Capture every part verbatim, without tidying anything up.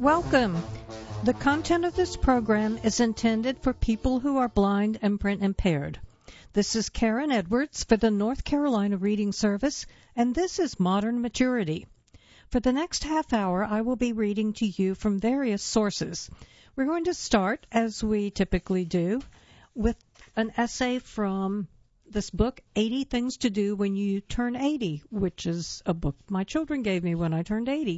Welcome. The content of this program is intended for people who are blind and print impaired. This is Karen Edwards for the North Carolina Reading Service, and this is Modern Maturity. For the next half hour, I will be reading to you from various sources. We're going to start, as we typically do, with an essay from this book, eighty Things to Do When You Turn eighty, which is a book my children gave me when I turned eighty.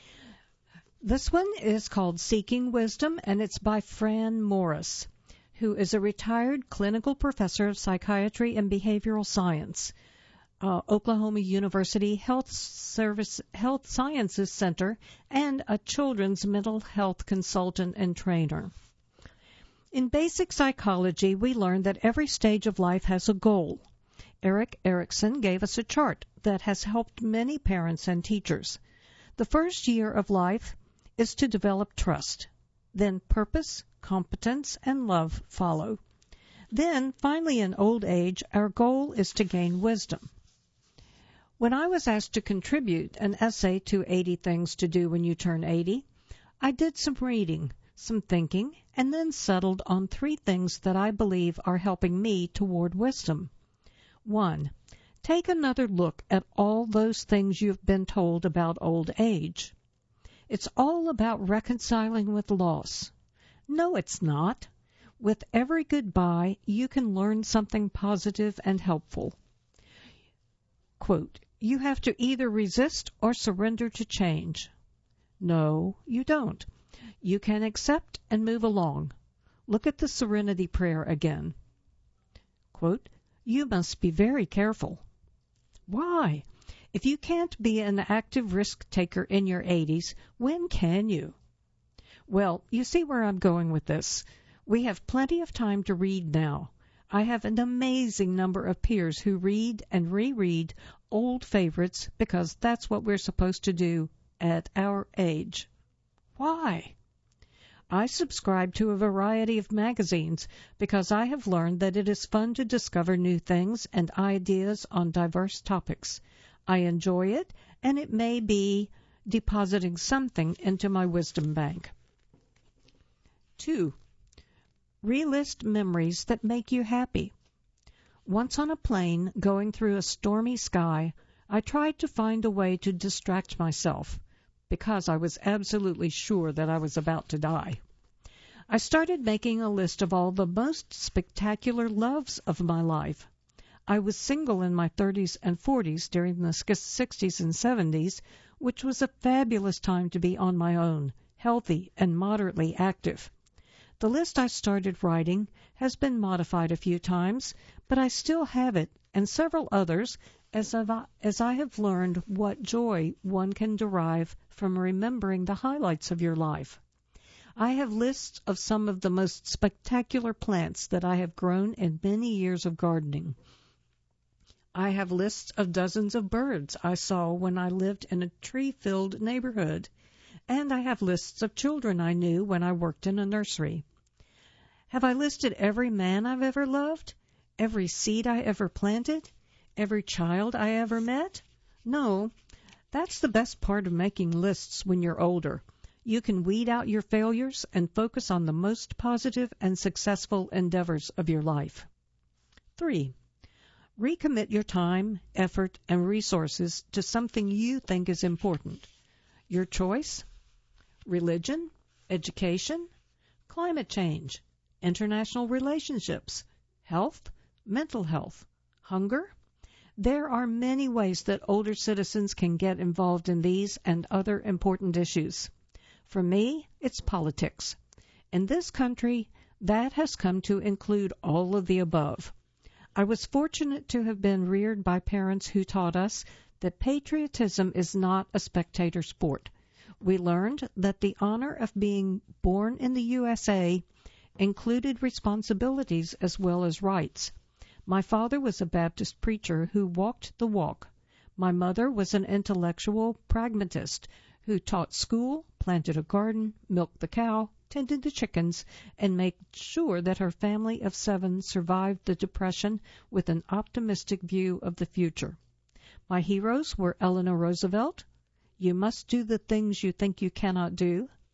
This one is called Seeking Wisdom, and it's by Fran Morris, who is a retired clinical professor of psychiatry and behavioral science, uh, Oklahoma University Health Service Health Sciences Center, and a children's mental health consultant and trainer. In basic psychology, we learned that every stage of life has a goal. Erik Erikson gave us a chart that has helped many parents and teachers. The first year of life is to develop trust. Then purpose, competence, and love follow. Then, finally, in old age, our goal is to gain wisdom. When I was asked to contribute an essay to eighty Things to Do When You Turn eighty, I did some reading, some thinking, and then settled on three things that I believe are helping me toward wisdom. One, take another look at all those things you've been told about old age. It's all about reconciling with loss. No, it's not. With every goodbye, you can learn something positive and helpful. Quote, you have to either resist or surrender to change. No, you don't. You can accept and move along. Look at the Serenity Prayer again. Quote, you must be very careful. Why? If you can't be an active risk taker in your eighties, when can you? Well, you see where I'm going with this. We have plenty of time to read now. I have an amazing number of peers who read and reread old favorites because that's what we're supposed to do at our age. Why? I subscribe to a variety of magazines because I have learned that it is fun to discover new things and ideas on diverse topics. I enjoy it, and it may be depositing something into my wisdom bank. Two, relist memories that make you happy. Once on a plane going through a stormy sky, I tried to find a way to distract myself because I was absolutely sure that I was about to die. I started making a list of all the most spectacular loves of my life. I was single in my thirties and forties during the sixties and seventies, which was a fabulous time to be on my own, healthy and moderately active. The list I started writing has been modified a few times, but I still have it, and several others, as, I've, as I have learned what joy one can derive from remembering the highlights of your life. I have lists of some of the most spectacular plants that I have grown in many years of gardening. I have lists of dozens of birds I saw when I lived in a tree-filled neighborhood, and I have lists of children I knew when I worked in a nursery. Have I listed every man I've ever loved? Every seed I ever planted? Every child I ever met? No, that's the best part of making lists when you're older. You can weed out your failures and focus on the most positive and successful endeavors of your life. Three, recommit your time, effort, and resources to something you think is important. Your choice? Religion, education, climate change, international relationships, health, mental health, hunger. There are many ways that older citizens can get involved in these and other important issues. For me, it's politics. In this country, that has come to include all of the above. I was fortunate to have been reared by parents who taught us that patriotism is not a spectator sport. We learned that the honor of being born in the U S A included responsibilities as well as rights. My father was a Baptist preacher who walked the walk. My mother was an intellectual pragmatist who taught school, planted a garden, milked the cow, tended the chickens, and made sure that her family of seven survived the Depression with an optimistic view of the future. My heroes were Eleanor Roosevelt, you must do the things you think you cannot do,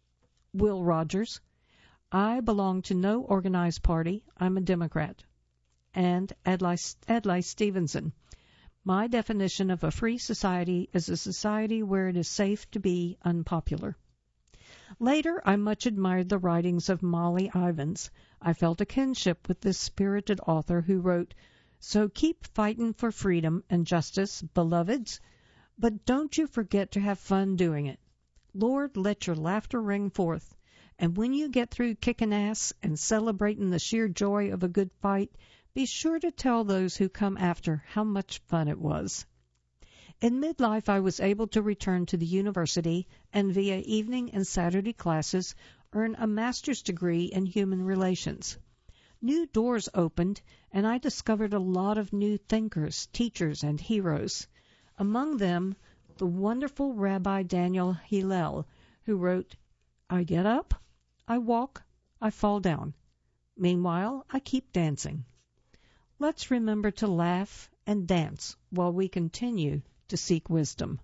Will Rogers. I belong to no organized party. I'm a Democrat. And Adlai, Adlai Stevenson. My definition of a free society is a society where it is safe to be unpopular. Later, I much admired the writings of Molly Ivins. I felt a kinship with this spirited author who wrote, "So keep fighting for freedom and justice, beloveds, but don't you forget to have fun doing it. Lord, let your laughter ring forth. And when you get through kicking ass and celebrating the sheer joy of a good fight, be sure to tell those who come after how much fun it was." In midlife, I was able to return to the university and via evening and Saturday classes earn a master's degree in human relations. New doors opened, and I discovered a lot of new thinkers, teachers, and heroes. Among them, the wonderful Rabbi Daniel Hillel, who wrote, "I get up, I walk, I fall down. Meanwhile, I keep dancing." Let's remember to laugh and dance while we continue to seek wisdom.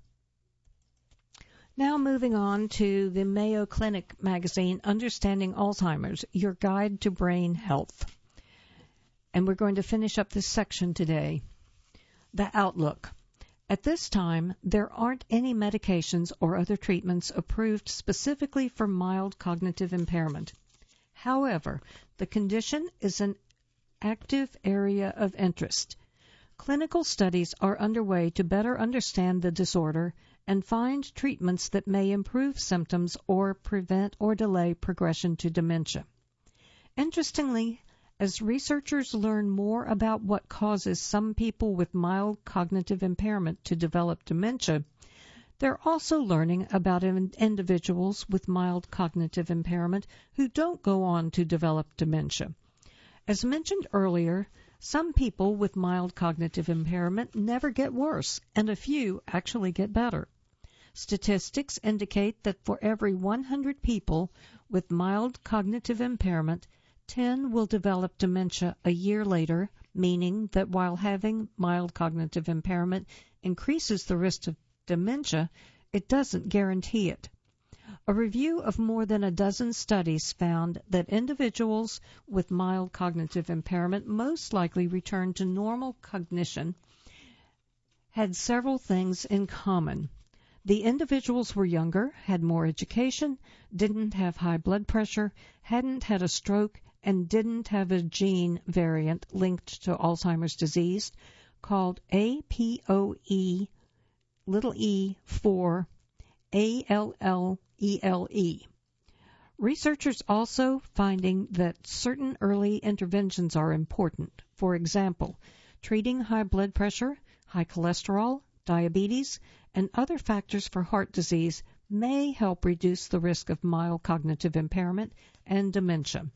Now moving on to the Mayo Clinic magazine, Understanding Alzheimer's, Your Guide to Brain Health. And we're going to finish up this section today. The outlook. At this time, there aren't any medications or other treatments approved specifically for mild cognitive impairment. However, the condition is an active area of interest. Clinical studies are underway to better understand the disorder and find treatments that may improve symptoms or prevent or delay progression to dementia. Interestingly, as researchers learn more about what causes some people with mild cognitive impairment to develop dementia, they're also learning about individuals with mild cognitive impairment who don't go on to develop dementia. As mentioned earlier, some people with mild cognitive impairment never get worse, and a few actually get better. Statistics indicate that for every one hundred people with mild cognitive impairment, ten will develop dementia a year later, meaning that while having mild cognitive impairment increases the risk of dementia, it doesn't guarantee it. A review of more than a dozen studies found that individuals with mild cognitive impairment most likely return to normal cognition had several things in common. The individuals were younger, had more education, didn't have high blood pressure, hadn't had a stroke, and didn't have a gene variant linked to Alzheimer's disease called A P O E little e four A L L E L E. Researchers also finding that certain early interventions are important. For example, treating high blood pressure, high cholesterol, diabetes, and other factors for heart disease may help reduce the risk of mild cognitive impairment and dementia.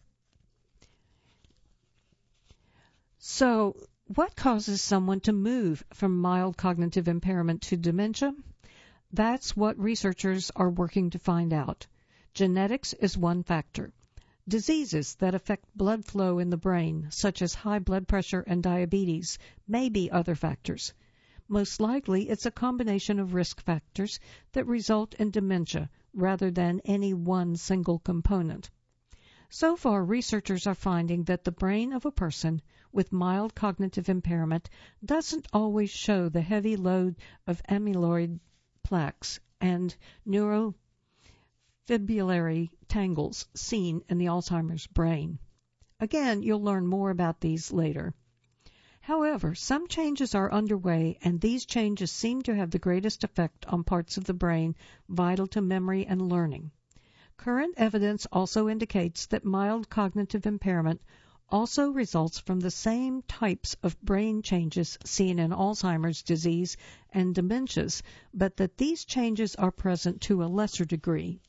So, what causes someone to move from mild cognitive impairment to dementia? That's what researchers are working to find out. Genetics is one factor. Diseases that affect blood flow in the brain, such as high blood pressure and diabetes, may be other factors. Most likely, it's a combination of risk factors that result in dementia rather than any one single component. So far, researchers are finding that the brain of a person with mild cognitive impairment doesn't always show the heavy load of amyloid plaques and neurofibrillary tangles seen in the Alzheimer's brain. Again, you'll learn more about these later. However, some changes are underway, and these changes seem to have the greatest effect on parts of the brain vital to memory and learning. Current evidence also indicates that mild cognitive impairment also results from the same types of brain changes seen in Alzheimer's disease and dementias, but that these changes are present to a lesser degree.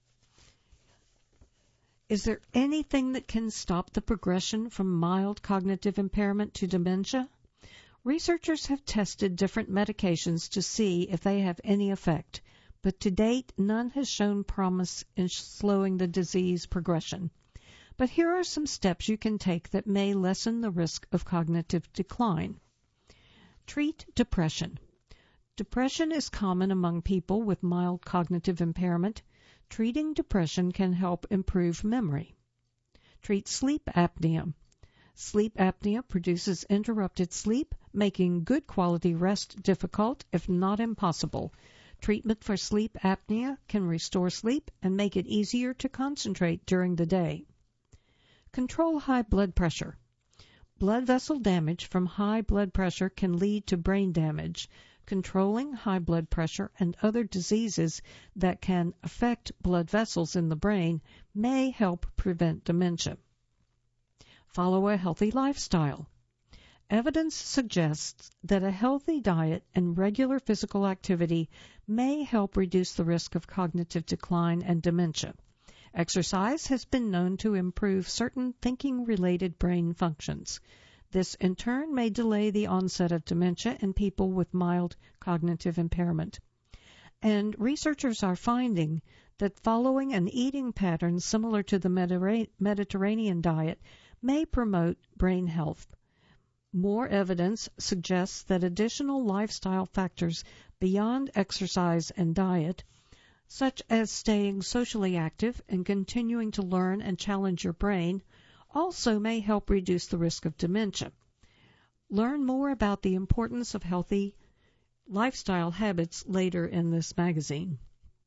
Is there anything that can stop the progression from mild cognitive impairment to dementia? Researchers have tested different medications to see if they have any effect, but to date, none has shown promise in slowing the disease progression. But here are some steps you can take that may lessen the risk of cognitive decline. Treat depression. Depression is common among people with mild cognitive impairment. Treating depression can help improve memory. Treat sleep apnea. Sleep apnea produces interrupted sleep, making good quality rest difficult, if not impossible. Treatment for sleep apnea can restore sleep and make it easier to concentrate during the day. Control high blood pressure. Blood vessel damage from high blood pressure can lead to brain damage. Controlling high blood pressure and other diseases that can affect blood vessels in the brain may help prevent dementia. Follow a healthy lifestyle. Evidence suggests that a healthy diet and regular physical activity may help reduce the risk of cognitive decline and dementia. Exercise has been known to improve certain thinking-related brain functions. This, in turn, may delay the onset of dementia in people with mild cognitive impairment. And researchers are finding that following an eating pattern similar to the Mediterranean diet may promote brain health. More evidence suggests that additional lifestyle factors beyond exercise and diet, such as staying socially active and continuing to learn and challenge your brain, also may help reduce the risk of dementia. Learn more about the importance of healthy lifestyle habits later in this magazine.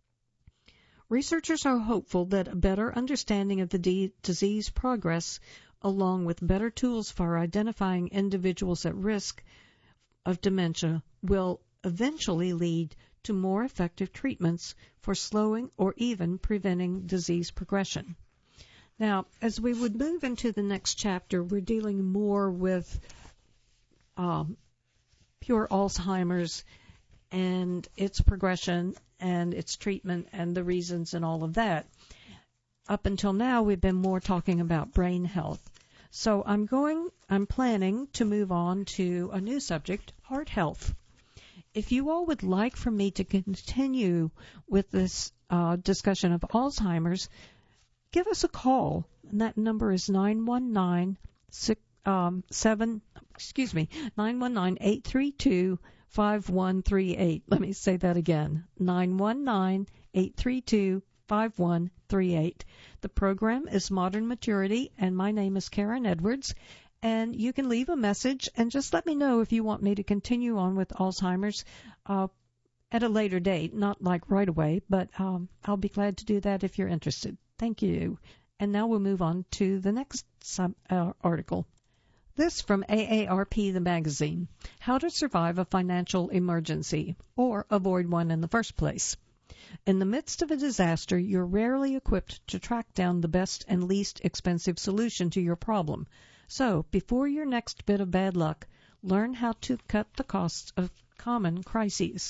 Researchers are hopeful that a better understanding of the de- disease progress, along with better tools for identifying individuals at risk of dementia, will eventually lead to more effective treatments for slowing or even preventing disease progression. Now, as we would move into the next chapter, we're dealing more with um, pure Alzheimer's and its progression and its treatment and the reasons and all of that. Up until now, we've been more talking about brain health. So I'm going, I'm planning to move on to a new subject, heart health. If you all would like for me to continue with this uh, discussion of Alzheimer's, give us a call, and that number is nine one nine six um seven excuse me nine one nine eight three two five one three eight. Let me say that again. nine one nine eight three two five one three eight. The program is Modern Maturity, and my name is Karen Edwards. And you can leave a message and just let me know if you want me to continue on with Alzheimer's uh, at a later date, not like right away, but um, I'll be glad to do that if you're interested. Thank you. And now we'll move on to the next sub, uh, article. This from A A R P, the magazine, How to Survive a Financial Emergency, or Avoid One in the First Place. In the midst of a disaster, you're rarely equipped to track down the best and least expensive solution to your problem. So, before your next bit of bad luck, learn how to cut the costs of common crises.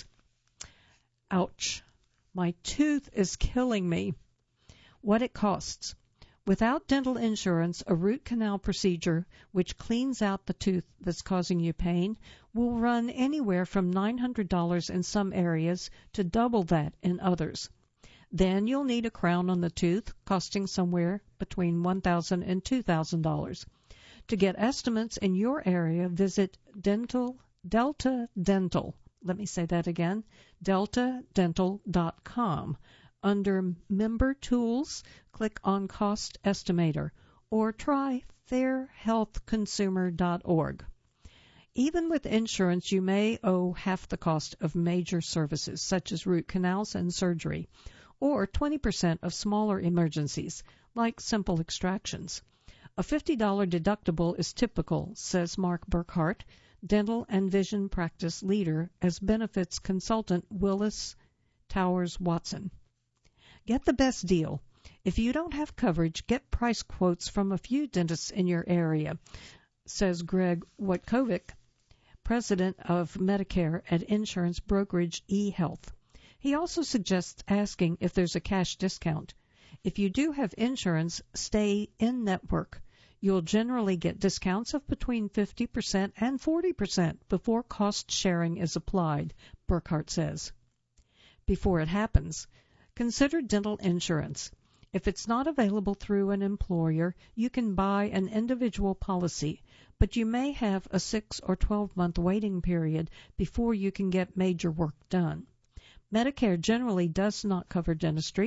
Ouch. My tooth is killing me. What it costs. Without dental insurance, a root canal procedure, which cleans out the tooth that's causing you pain, will run anywhere from nine hundred dollars in some areas to double that in others. Then you'll need a crown on the tooth, costing somewhere between one thousand dollars and two thousand dollars. To get estimates in your area, visit Dental, Delta Dental. Let me say that again, delta dental dot com. Under Member Tools, click on Cost Estimator, or try fair health consumer dot org. Even with insurance, you may owe half the cost of major services, such as root canals and surgery, or twenty percent of smaller emergencies, like simple extractions. A fifty dollars deductible is typical, says Mark Burkhart, dental and vision practice leader as benefits consultant Willis Towers Watson. Get the best deal. If you don't have coverage, get price quotes from a few dentists in your area, says Greg Wojtkovic, president of Medicare at insurance brokerage eHealth. He also suggests asking if there's a cash discount. If you do have insurance, stay in network. You'll generally get discounts of between fifty percent and forty percent before cost sharing is applied, Burkhart says. Before it happens, consider dental insurance. If it's not available through an employer, you can buy an individual policy, but you may have a six or twelve month waiting period before you can get major work done. Medicare generally does not cover dentistry,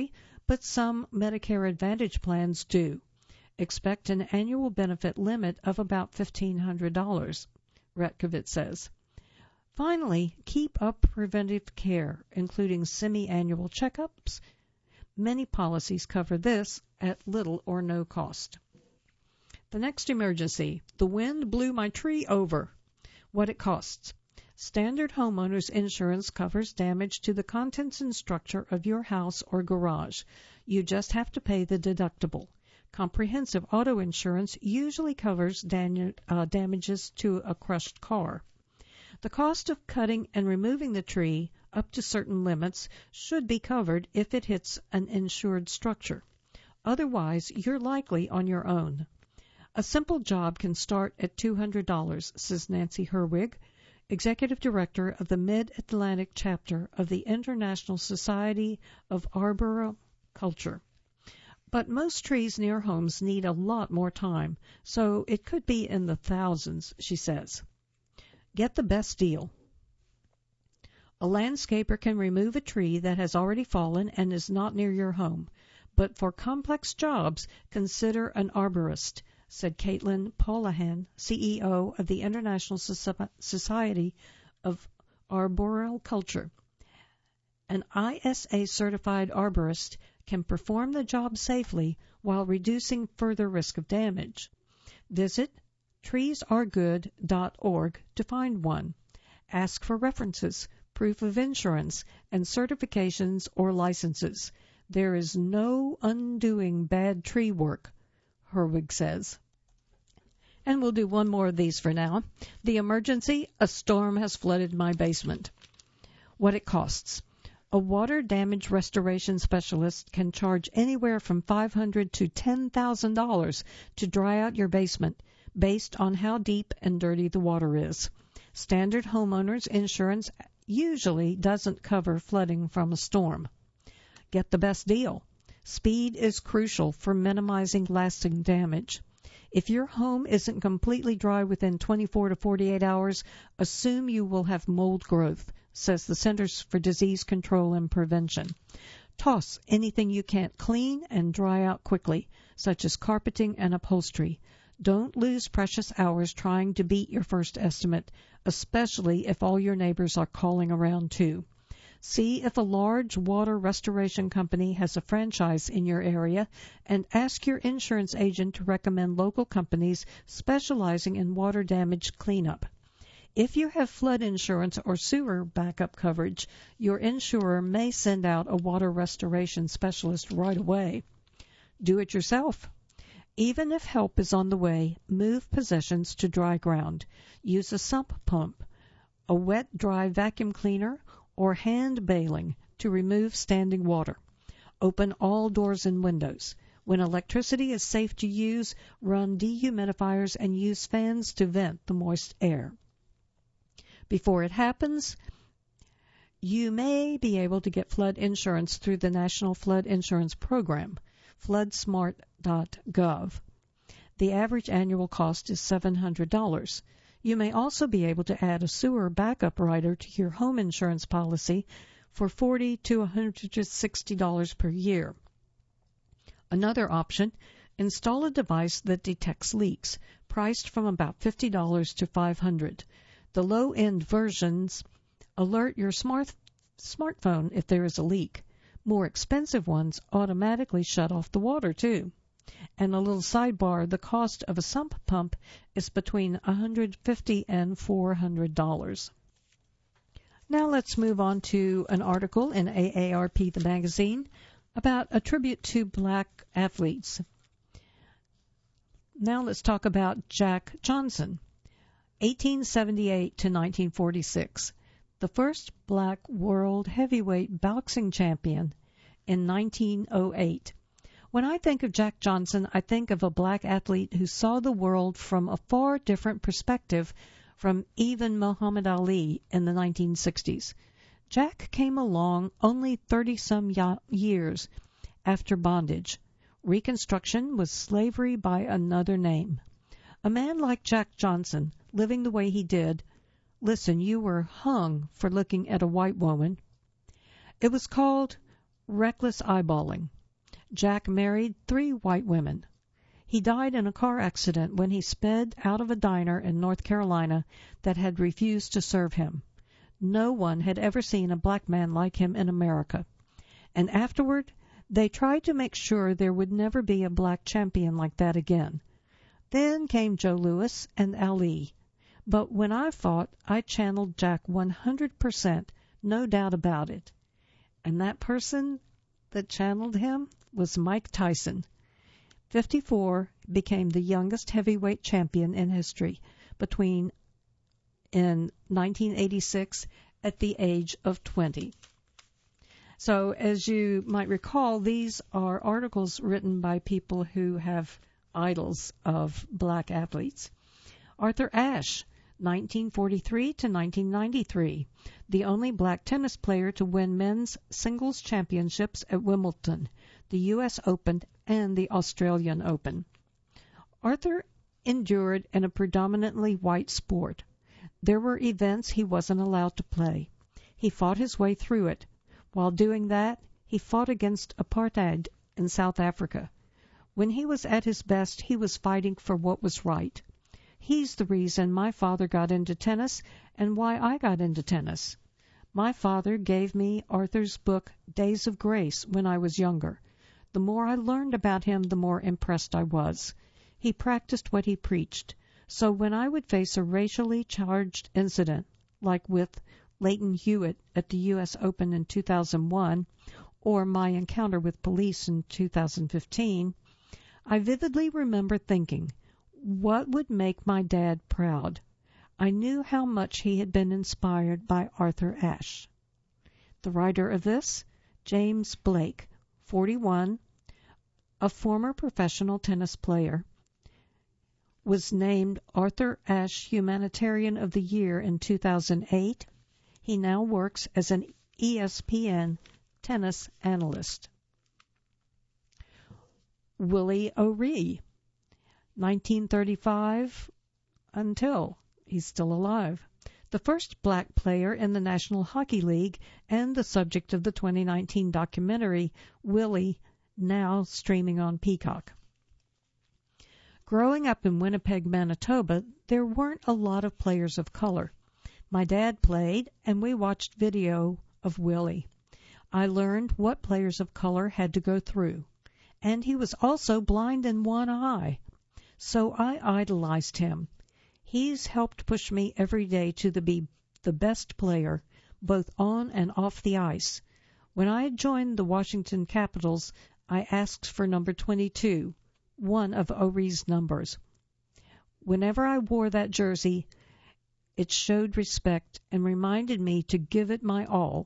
but some Medicare Advantage plans do. Expect an annual benefit limit of about fifteen hundred dollars, Retkovich says. Finally, keep up preventive care, including semi-annual checkups. Many policies cover this at little or no cost. The next emergency, the wind blew my tree over. What it costs. Standard homeowners insurance covers damage to the contents and structure of your house or garage. You just have to pay the deductible. Comprehensive auto insurance usually covers dan- uh, damages to a crushed car. The cost of cutting and removing the tree up to certain limits should be covered if it hits an insured structure. Otherwise, you're likely on your own. A simple job can start at two hundred dollars, says Nancy Herwig, Executive Director of the Mid-Atlantic Chapter of the International Society of Arboriculture. But most trees near homes need a lot more time, so it could be in the thousands, she says. Get the best deal. A landscaper can remove a tree that has already fallen and is not near your home, but for complex jobs, consider an arborist, said Caitlin Polahan, C E O of the International Society of Arboriculture. An I S A-certified arborist can perform the job safely while reducing further risk of damage. Visit trees are good dot org to find one. Ask for references, proof of insurance, and certifications or licenses. There is no undoing bad tree work, Herwig says. And we'll do one more of these for now. The emergency, a storm has flooded my basement. What it costs. A water damage restoration specialist can charge anywhere from five hundred dollars to ten thousand dollars to dry out your basement, based on how deep and dirty the water is. Standard homeowners insurance usually doesn't cover flooding from a storm. Get the best deal. Speed is crucial for minimizing lasting damage. If your home isn't completely dry within twenty-four to forty-eight hours, assume you will have mold growth, says the Centers for Disease Control and Prevention. Toss anything you can't clean and dry out quickly, such as carpeting and upholstery. Don't lose precious hours trying to beat your first estimate, especially if all your neighbors are calling around too. See if a large water restoration company has a franchise in your area, and ask your insurance agent to recommend local companies specializing in water damage cleanup. If you have flood insurance or sewer backup coverage, your insurer may send out a water restoration specialist right away. Do it yourself. Even if help is on the way, move possessions to dry ground. Use a sump pump, a wet-dry vacuum cleaner, or hand baling to remove standing water. Open all doors and windows. When electricity is safe to use, run dehumidifiers and use fans to vent the moist air. Before it happens, you may be able to get flood insurance through the National Flood Insurance Program, flood smart dot gov. The average annual cost is seven hundred dollars. You may also be able to add a sewer backup rider to your home insurance policy for forty to one hundred sixty dollars per year. Another option, install a device that detects leaks, priced from about fifty dollars to five hundred dollars. The low-end versions alert your smart smartphone if there is a leak. More expensive ones automatically shut off the water, too. And a little sidebar, the cost of a sump pump is between one hundred fifty dollars and four hundred dollars. Now let's move on to an article in A A R P, the magazine, about a tribute to black athletes. Now let's talk about Jack Johnson, eighteen seventy-eight to nineteen forty-six, the first black world heavyweight boxing champion in nineteen oh eight. When I think of Jack Johnson, I think of a black athlete who saw the world from a far different perspective from even Muhammad Ali in the nineteen sixties. Jack came along only thirty-some years after bondage. Reconstruction was slavery by another name. A man like Jack Johnson, living the way he did, listen, you were hung for looking at a white woman. It was called reckless eyeballing. Jack married three white women. He died in a car accident when he sped out of a diner in North Carolina that had refused to serve him. No one had ever seen a black man like him in America. And afterward, they tried to make sure there would never be a black champion like that again. Then came Joe Louis and Ali. But when I fought, I channeled Jack one hundred percent, no doubt about it. And that person that channeled him was Mike Tyson. fifty-four, became the youngest heavyweight champion in history between in nineteen eighty-six at the age of twenty. So as you might recall, these are articles written by people who have idols of black athletes. Arthur Ashe, nineteen forty-three to nineteen ninety-three, the only black tennis player to win men's singles championships at Wimbledon, the U S Open, and the Australian Open. Arthur endured in a predominantly white sport. There were events he wasn't allowed to play. He fought his way through it. While doing that, he fought against apartheid in South Africa. When he was at his best, he was fighting for what was right. He's the reason my father got into tennis and why I got into tennis. My father gave me Arthur's book, Days of Grace, when I was younger. The more I learned about him, the more impressed I was. He practiced what he preached. So when I would face a racially charged incident, like with Leighton Hewitt at the U S Open in two thousand one, or my encounter with police in two thousand fifteen, I vividly remember thinking, what would make my dad proud? I knew how much he had been inspired by Arthur Ashe. The writer of this, James Blake, forty-one, a former professional tennis player, was named Arthur Ashe Humanitarian of the Year in two thousand eight. He now works as an E S P N tennis analyst. Willie O'Ree, nineteen thirty-five until he's still alive. The first black player in the National Hockey League and the subject of the twenty nineteen documentary Willie, now streaming on Peacock. Growing up in Winnipeg, Manitoba, there weren't a lot of players of color. My dad played, and we watched video of Willie. I learned what players of color had to go through, and he was also blind in one eye. So I idolized him. He's helped push me every day to the be the best player, both on and off the ice. When I joined the Washington Capitals, I asked for number twenty-two, one of O'Ree's numbers. Whenever I wore that jersey, it showed respect and reminded me to give it my all.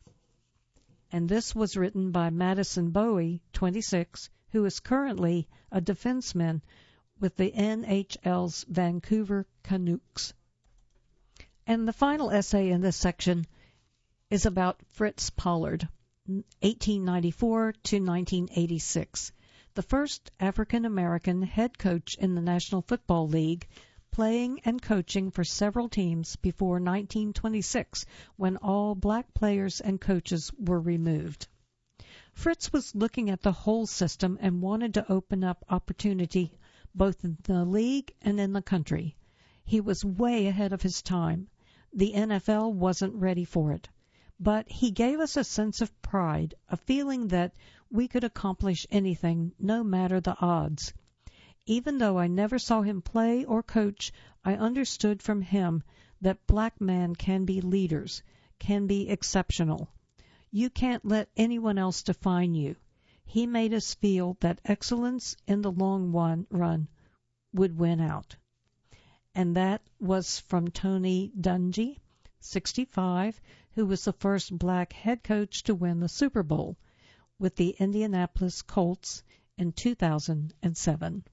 And this was written by Madison Bowie, twenty-six, who is currently a defenseman with the N H L's Vancouver Canucks. And the final essay in this section is about Fritz Pollard, eighteen ninety-four to nineteen eighty-six, the first African-American head coach in the National Football League, playing and coaching for several teams before nineteen twenty-six, when all black players and coaches were removed. Fritz was looking at the whole system and wanted to open up opportunity both in the league and in the country. He was way ahead of his time. The N F L wasn't ready for it. But he gave us a sense of pride, a feeling that we could accomplish anything, no matter the odds. Even though I never saw him play or coach, I understood from him that black men can be leaders, can be exceptional. You can't let anyone else define you. He made us feel that excellence in the long one run would win out. And that was from Tony Dungy, sixty-five, who was the first black head coach to win the Super Bowl with the Indianapolis Colts in two thousand seven.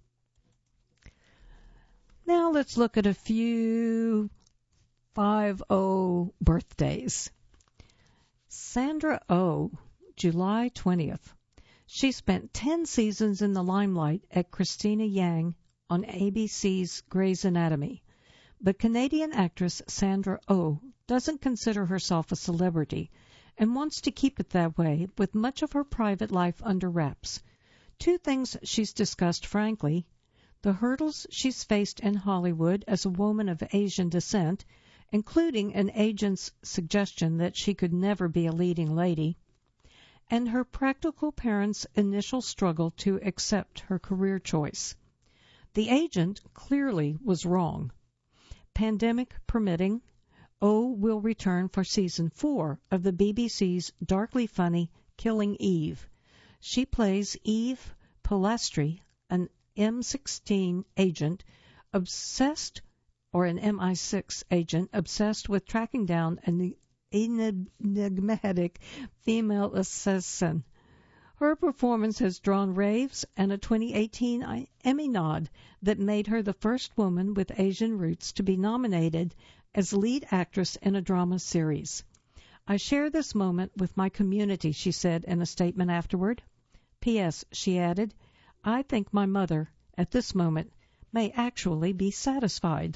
Now let's look at a few five oh birthdays. Sandra Oh, July twentieth. She spent ten seasons in the limelight at Christina Yang on A B C's Grey's Anatomy. But Canadian actress Sandra Oh doesn't consider herself a celebrity and wants to keep it that way, with much of her private life under wraps. Two things she's discussed frankly: the hurdles she's faced in Hollywood as a woman of Asian descent, including an agent's suggestion that she could never be a leading lady, and her practical parents' initial struggle to accept her career choice. The agent clearly was wrong. Pandemic permitting, O will return for season four of the B B C's darkly funny Killing Eve. She plays Eve Polastri, an M sixteen agent obsessed, or an M I six agent obsessed with tracking down an enigmatic female assassin. Her performance has drawn raves and a twenty eighteen Emmy nod that made her the first woman with Asian roots to be nominated as lead actress in a drama series. I share this moment with my community, she said in a statement afterward. P S, she added, I think my mother, at this moment, may actually be satisfied.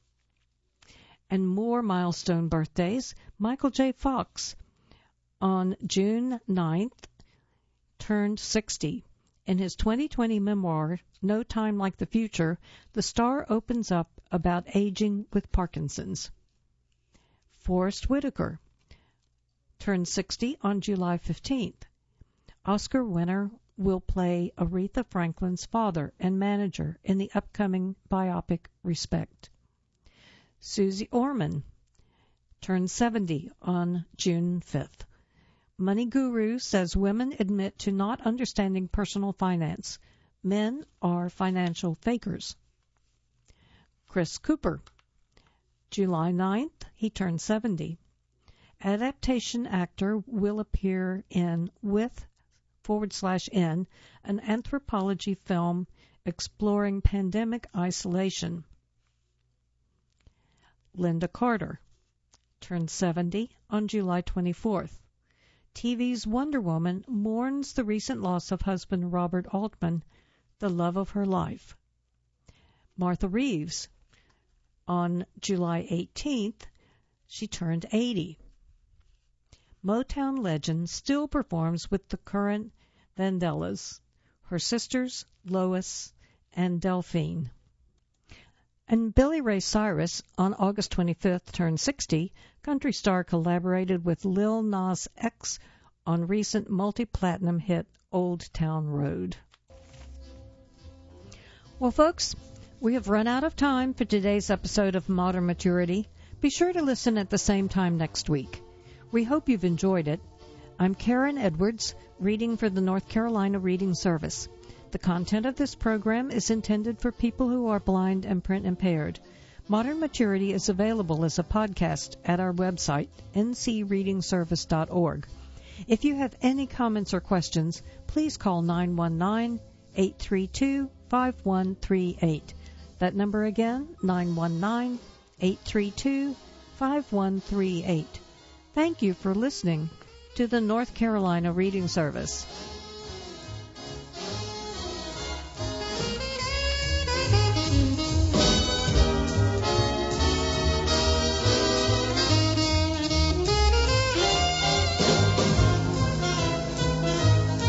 And more milestone birthdays. Michael J. Fox, on June ninth, turned sixty. In his twenty twenty memoir, No Time Like the Future, the star opens up about aging with Parkinson's. Forrest Whitaker turned sixty on July fifteenth. Oscar winner will play Aretha Franklin's father and manager in the upcoming biopic Respect. Susie Orman turned seventy on June fifth. Money Guru says women admit to not understanding personal finance. Men are financial fakers. Chris Cooper, July ninth, he turned seventy. Adaptation actor will appear in With forward slash in, an anthropology film exploring pandemic isolation. Linda Carter turned seventy on July twenty-fourth. T V's Wonder Woman mourns the recent loss of husband Robert Altman, the love of her life. Martha Reeves, on July eighteenth, she turned eighty. Motown legend still performs with the current Vandellas, her sisters Lois and Delphine. And Billy Ray Cyrus, on August twenty-fifth, turned sixty. Country star collaborated with Lil Nas X on recent multi-platinum hit Old Town Road. Well, folks, we have run out of time for today's episode of Modern Maturity. Be sure to listen at the same time next week. We hope you've enjoyed it. I'm Karen Edwards, reading for the North Carolina Reading Service. The content of this program is intended for people who are blind and print impaired. Modern Maturity is available as a podcast at our website, n c reading service dot org. If you have any comments or questions, please call nine one nine, eight three two, five one three eight. That number again, nine one nine, eight three two, five one three eight. Thank you for listening to the North Carolina Reading Service.